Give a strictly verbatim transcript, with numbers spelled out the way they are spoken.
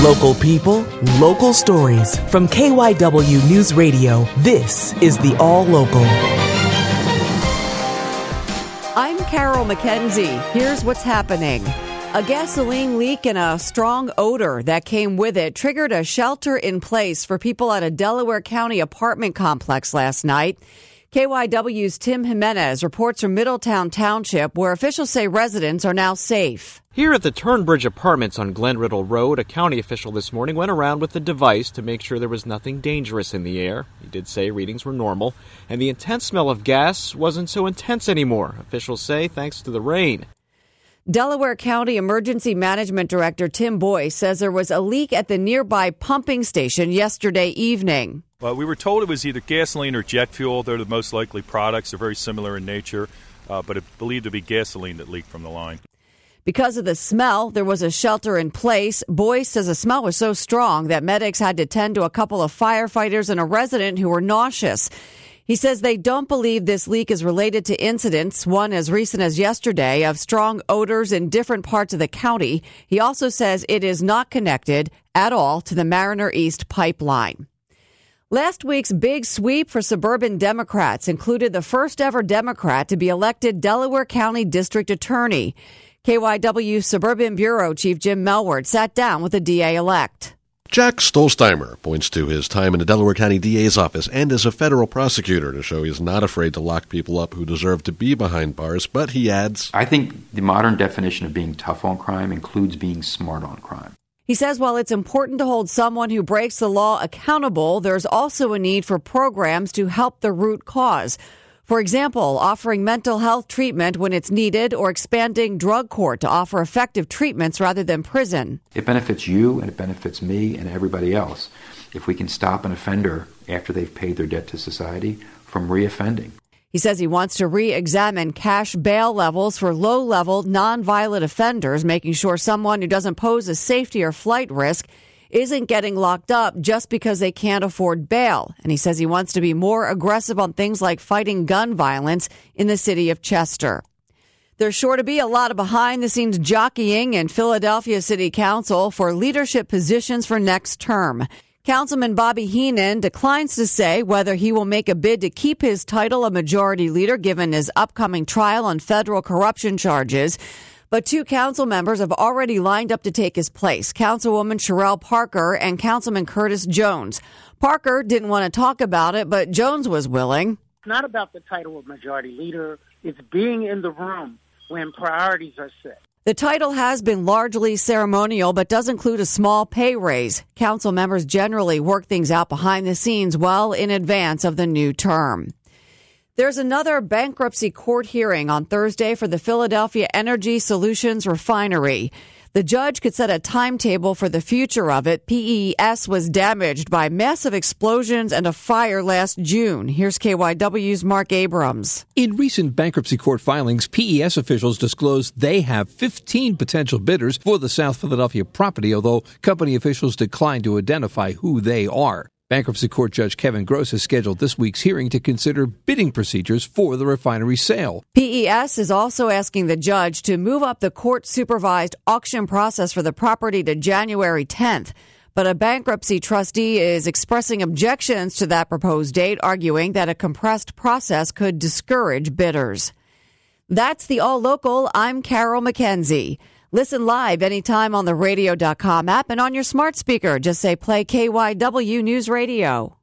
Local people, local stories. From K Y W News Radio, this is the All Local. I'm Carol McKenzie. Here's what's happening. A gasoline leak and a strong odor that came with it triggered a shelter in place for people at a Delaware County apartment complex last night. K Y W's Tim Jimenez reports from Middletown Township, where officials say residents are now safe. Here at the Turnbridge Apartments on Glen Riddle Road, a county official this morning went around with a device to make sure there was nothing dangerous in the air. He did say readings were normal, and the intense smell of gas wasn't so intense anymore, officials say, thanks to the rain. Delaware County Emergency Management Director Tim Boyce says there was a leak at the nearby pumping station yesterday evening. Well, we were told it was either gasoline or jet fuel. They're the most likely products. They're very similar in nature, uh, but it's believed to be gasoline that leaked from the line. Because of the smell, there was a shelter in place. Boyce says the smell was so strong that medics had to tend to a couple of firefighters and a resident who were nauseous. He says they don't believe this leak is related to incidents, one as recent as yesterday, of strong odors in different parts of the county. He also says it is not connected at all to the Mariner East pipeline. Last week's big sweep for suburban Democrats included the first ever Democrat to be elected Delaware County District Attorney. K Y W Suburban Bureau Chief Jim Melward sat down with the D A-elect. Jack Stolzheimer points to his time in the Delaware County D A's office and as a federal prosecutor to show he's not afraid to lock people up who deserve to be behind bars, but he adds, I think the modern definition of being tough on crime includes being smart on crime. He says while it's important to hold someone who breaks the law accountable, there's also a need for programs to help the root cause. For example, offering mental health treatment when it's needed or expanding drug court to offer effective treatments rather than prison. It benefits you and it benefits me and everybody else if we can stop an offender after they've paid their debt to society from reoffending. He says he wants to re-examine cash bail levels for low-level, non-violent offenders, making sure someone who doesn't pose a safety or flight risk isn't getting locked up just because they can't afford bail. And he says he wants to be more aggressive on things like fighting gun violence in the city of Chester. There's sure to be a lot of behind-the-scenes jockeying in Philadelphia City Council for leadership positions for next term. Councilman Bobby Heenan declines to say whether he will make a bid to keep his title of majority leader given his upcoming trial on federal corruption charges. But two council members have already lined up to take his place, Councilwoman Sherelle Parker and Councilman Curtis Jones. Parker didn't want to talk about it, but Jones was willing. It's not about the title of majority leader. It's being in the room when priorities are set. The title has been largely ceremonial, but does include a small pay raise. Council members generally work things out behind the scenes well in advance of the new term. There's another bankruptcy court hearing on Thursday for the Philadelphia Energy Solutions refinery. The judge could set a timetable for the future of it. P E S was damaged by massive explosions and a fire last June. Here's K Y W's Mark Abrams. In recent bankruptcy court filings, P E S officials disclosed they have fifteen potential bidders for the South Philadelphia property, although company officials declined to identify who they are. Bankruptcy Court Judge Kevin Gross has scheduled this week's hearing to consider bidding procedures for the refinery sale. P E S is also asking the judge to move up the court-supervised auction process for the property to January tenth. But a bankruptcy trustee is expressing objections to that proposed date, arguing that a compressed process could discourage bidders. That's the All Local. I'm Carol McKenzie. Listen live anytime on the radio dot com app and on your smart speaker. Just say play K Y W News Radio.